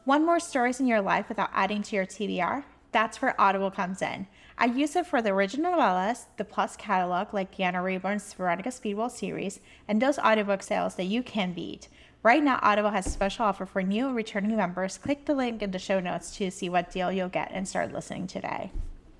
Want more stories in your life without adding to your TBR? That's where Audible comes in. I use it for the original novellas, the Plus catalog like Deanna Rayburn's Veronica Speedwell series, and those audiobook sales that you can beat. Right now, Audible has a special offer for new and returning members. Click the link in the show notes to see what deal you'll get and start listening today.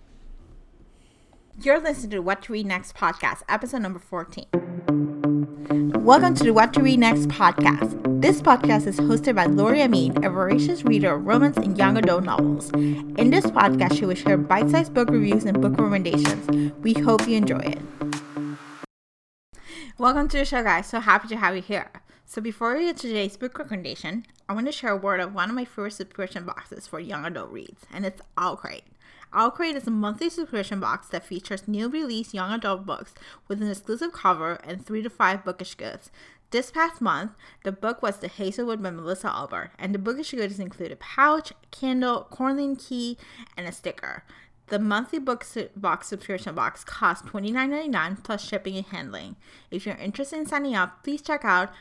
You're listening to What to Read Next podcast, episode number 14. Welcome to the What to Read Next podcast. This podcast is hosted by Lori Amin, a voracious reader of romance and young adult novels. In this podcast, she will share bite-sized book reviews and book recommendations. We hope you enjoy it. Welcome to the show, guys. So happy to have you here. So before we get to today's book recommendation, I want to share a word of one of my favorite subscription boxes for young adult reads, and it's OwlCrate. OwlCrate is a monthly subscription box that features new release young adult books with an exclusive cover and 3 to 5 bookish goods. This past month, the book was The Hazelwood by Melissa Albert, and the bookish goods include a pouch, candle, Cornelian key, and a sticker. The monthly box subscription box costs $29.99 plus shipping and handling. If you're interested in signing up, please check out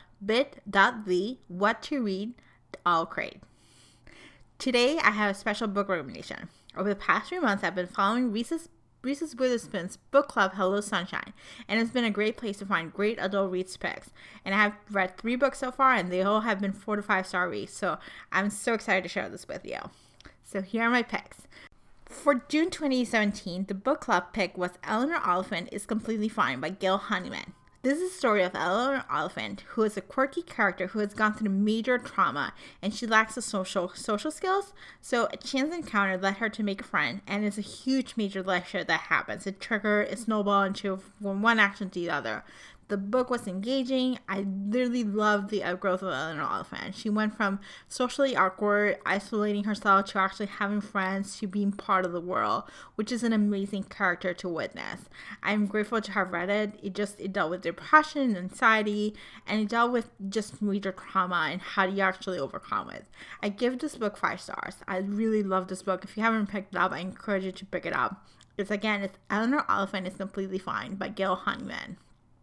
bit.ly/what-to-read-OwlCrate. Today, I have a special book recommendation. Over the past 3 months, I've been following Reese Witherspoon's book club, Hello Sunshine, and it's been a great place to find great adult reads picks. And I have read 3 books so far, and they all have been 4 to 5 star reads, so I'm so excited to share this with you. So here are my picks. For June 2017, the book club pick was Eleanor Oliphant is Completely Fine by Gail Honeyman. This is a story of Eleanor Oliphant, who is a quirky character who has gone through major trauma and she lacks the social skills. So a chance encounter led her to make a friend, and it's a huge major life shift that happens. It triggered a snowball into from one action to the other. The book was engaging. I literally loved the outgrowth of Eleanor Oliphant. She went from socially awkward, isolating herself, to actually having friends, to being part of the world, which is an amazing character to witness. I'm grateful to have read it. It dealt with depression and anxiety, and it dealt with just major trauma and how do you actually overcome it. I give this book 5 stars. I really love this book. If you haven't picked it up, I encourage you to pick it up. It's Eleanor Oliphant is Completely Fine by Gail Honeyman.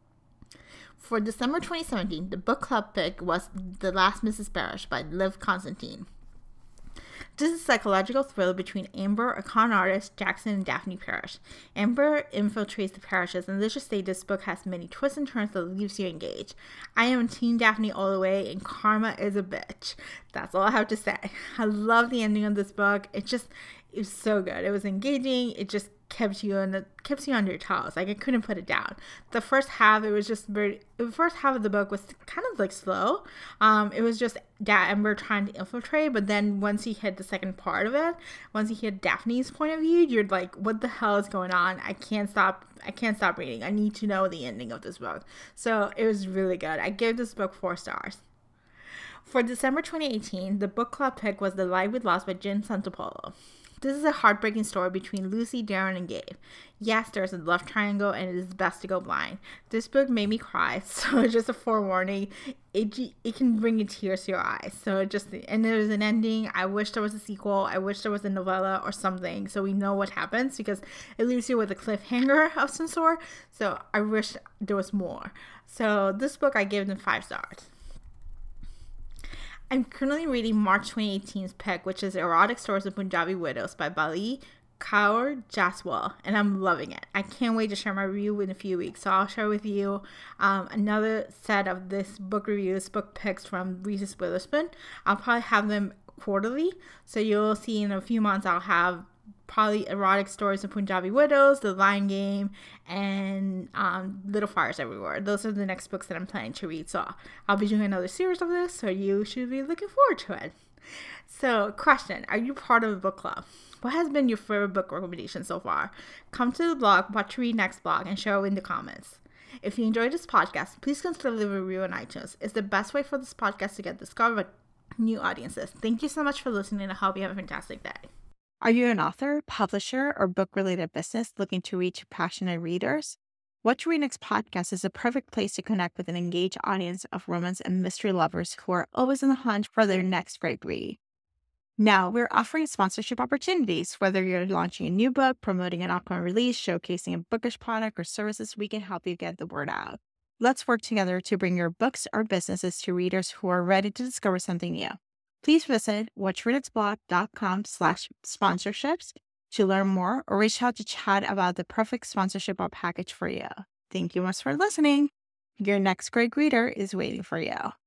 For December 2017, the book club pick was The Last Mrs. Parrish by Liv Constantine. This is a psychological thriller between Amber, a con artist, Jackson, and Daphne Parrish. Amber infiltrates the Parrishes, and let's just say this book has many twists and turns that leaves you engaged. I am Team Daphne all the way, and karma is a bitch. That's all I have to say. I love the ending of this book. It was so good. It was engaging. It just kept you on your toes. Like, I couldn't put it down. The first half of the book was kind of like slow. It was just Amber trying to infiltrate, but then once you hit the second part of it, once you hit Daphne's point of view, you're like, what the hell is going on? I can't stop reading. I need to know the ending of this book. So it was really good. I gave this book 4 stars. For December 2018, the book club pick was The Light We Lost by Jen Santopolo. This is a heartbreaking story between Lucy, Darren, and Gabe. Yes, there's a love triangle, and it is best to go blind. This book made me cry, so just a forewarning. It can bring you tears to your eyes. And there's an ending. I wish there was a sequel. I wish there was a novella or something, so we know what happens, because it leaves you with a cliffhanger of some sort. So I wish there was more. So this book, I gave them 5 stars. I'm currently reading March 2018's pick, which is Erotic Stories of Punjabi Widows by Bali Kaur Jaswal, and I'm loving it. I can't wait to share my review in a few weeks, so I'll share with you another set of this book picks from Reese Witherspoon. I'll probably have them quarterly, so you'll see in a few months I'll have probably Erotic Stories of Punjabi Widows, The Lion Game, and Little Fires Everywhere. Those are the next books that I'm planning to read. So I'll be doing another series of this, so you should be looking forward to it. So, question, are you part of a book club? What has been your favorite book recommendation so far? Come to the blog, What to Read Next blog, and share it in the comments. If you enjoyed this podcast, please consider leaving a review on iTunes. It's the best way for this podcast to get discovered by new audiences. Thank you so much for listening. I hope you have a fantastic day. Are you an author, publisher, or book-related business looking to reach passionate readers? What to Read Next podcast is a perfect place to connect with an engaged audience of romance and mystery lovers who are always on the hunt for their next great read. Now, we're offering sponsorship opportunities. Whether you're launching a new book, promoting an upcoming release, showcasing a bookish product or services, we can help you get the word out. Let's work together to bring your books or businesses to readers who are ready to discover something new. Please visit whatchreadsblog.com/sponsorships to learn more or reach out to chat about the perfect sponsorship or package for you. Thank you much for listening. Your next great reader is waiting for you.